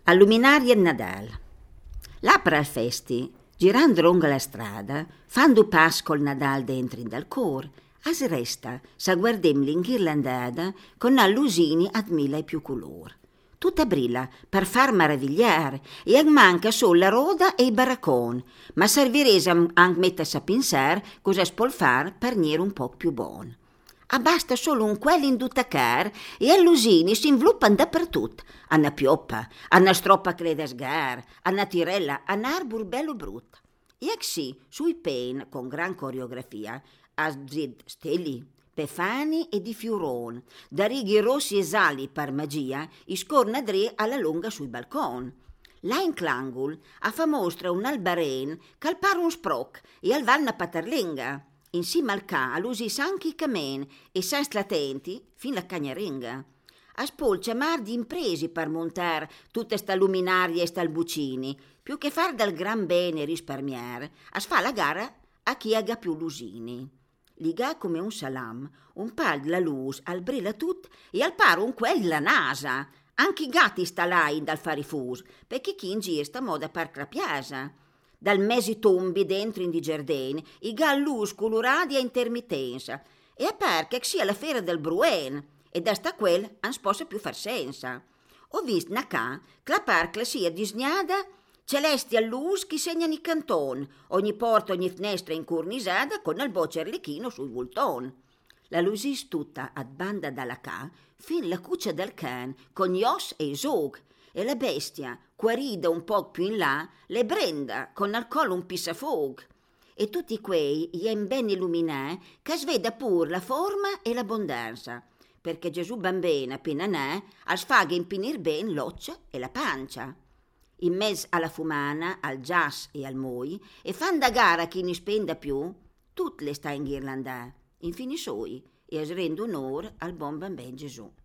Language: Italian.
A luminarie Nadal. L'apra al festi, girando lungo la strada, fanno pas col Nadal dentro in dal cor, as resta, sa guardem l'inghirlandada con allusini ad mille e più color. Tutta brilla per far maravigliare e manca solo la roda e i baraccon, ma servirese anche mettersi a pensare cosa si può fare per venire un po' più buon. Basta solo un quello in dutacar e allusini si inviluppano dappertutto. Anna pioppa, anna stroppa crede sgar, anna tirella, anna arbor bello brutta. E sì, sui pen, con gran coreografia, a zid steli, pefani e di fiuron, da righi rossi e sali per magia, i scorna dre alla lunga sui balcon. Là in clangul a fa mostra un albaren che al pare un sproc e al val una paterlinga. Insieme al ca all'usi sanchi camen e sans latenti fin la cagnaringa. A spolcia mar di impresi per montar tutte sta luminarie e sta albucini, più che far dal gran bene risparmiare, a sfa la gara a chi aga più lusini. Liga come un salam, un pal la luz al brilla tut e al paro un quel la nasa. Anche i gatti sta là in dal farifus, perché chi in giro sta moda per crapiasa. Dal mesi tombi dentro in di giardini, i gallus colorati a intermittenza, e a par che sia la fiera del Bruen, e da sta quel non si possa più far senza. Ho visto nacà che la parca sia disegnata celesti a luz che segnano i canton, ogni porta, ogni finestra incornisata con il bocce arlecchino sul volton. La lusis tutta ad banda dalla ca, fin la cuccia del can, con gli os e i zog, e la bestia, guarida un po' più in là, le brenda con al collo un pissafog. E tutti quei ien ben illuminà che sveda pur la forma e l'abbondanza, perché Gesù bambina appena n'è, al sfagha impinir ben l'occia e la pancia. In mezzo alla fumana, al jazz e al moi, e fan da gara chi ne spenda più, tutte le sta in ghirlandà, infine soi, e as rende onore al buon bambin Gesù.